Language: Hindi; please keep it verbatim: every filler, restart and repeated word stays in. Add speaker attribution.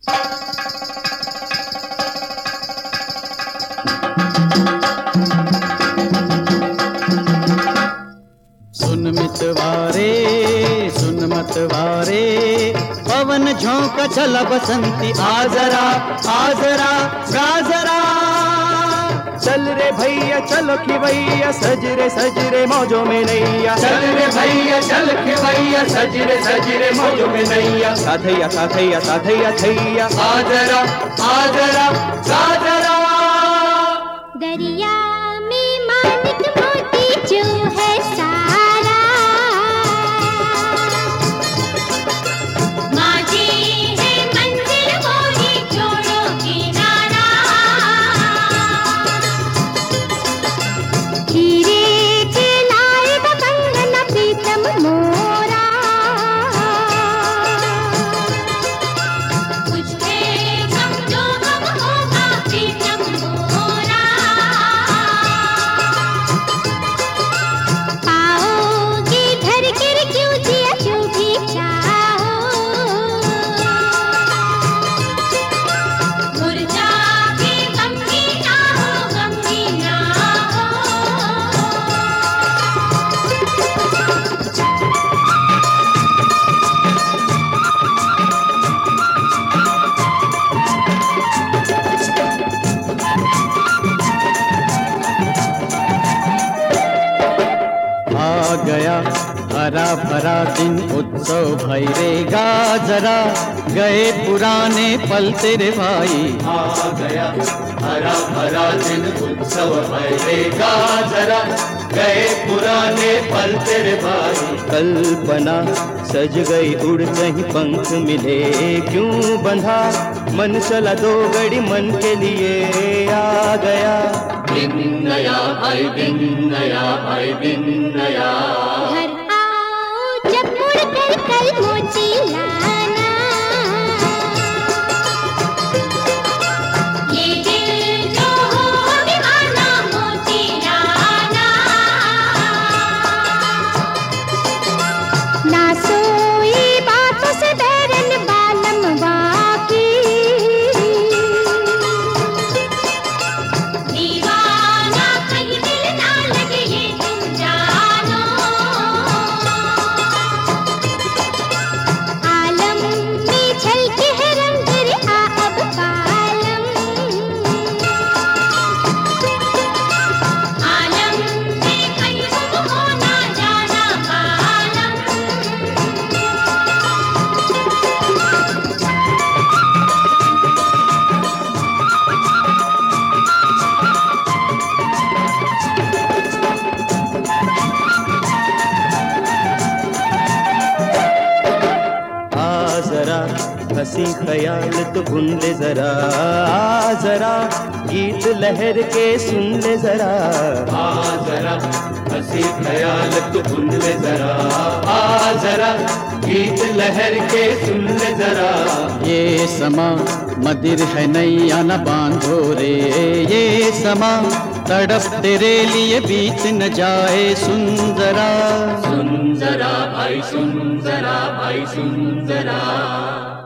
Speaker 1: सुन मितवारे सुन मतवारे, पवन झोंका चला बसंती, आ जरा आ जरा गा जरा। चल रे भैया चलो खिवैया, सज रे सज रे मौजों में नैया।
Speaker 2: चल रे भैया चल खिवैया, सज रे सज रे मौजों में नैया।
Speaker 1: साथैया साथैया साथैया थैया,
Speaker 2: आ जरा आ जरा गा जरा।
Speaker 3: दरिया में मानिक मोती जो है सारा, माझी है मंजिल मोरी जोड़ो किनारा। हीरे के लाएगा कंगन प्रीतम मोरा, मुझे समझो हम होगा प्रीतम मोरा। पाओगे घर गिर क्यों जिया जो भी चाहो, मुरझा के गमगी ना हो गमगी ना हो।
Speaker 1: आ गया हरा भरा दिन, उत्सव भैरेगा जरा। गए पुराने पल तेरे भाई,
Speaker 2: आ गया हरा भरा दिन, उत्सव भरेगा जरा। गए पुराने पल तेरे भाई।
Speaker 1: कल्पना सज गई उड़ कहीं पंख मिले क्यों बंधा। मन चला दो घड़ी मन के लिए, आ गया
Speaker 2: दिन नया भाई दिन नया भाई दिन नया।
Speaker 3: घर आओ जब मुड़ कर कल मोती लाना, ये दिल जो हो दीवाना मोती लाना। ना सोई बातों से बैरन बालम वाकी, दीवाना कहीं दिल ना लगे ये तुम जानो। आलम में झलके है रंग रे आ अब पालम, आलम में कहीं गुम हो ना जाना पालम।
Speaker 1: आ जरा हंसी ख्याल तो भूल ले जरा। आ जरा गीत लहर के सुन ले जरा।
Speaker 2: आ जरा हंसी ख्याल तू भूल ले जरा। आ जरा गीत लहर के सुन ले जरा।
Speaker 1: ये समा मदिर है नैया न बांधो रे, ये समा तड़प तेरे लिए बीत न जाए। सुन जरा
Speaker 2: सुन जरा भाई सुन जरा भाई सुन जरा।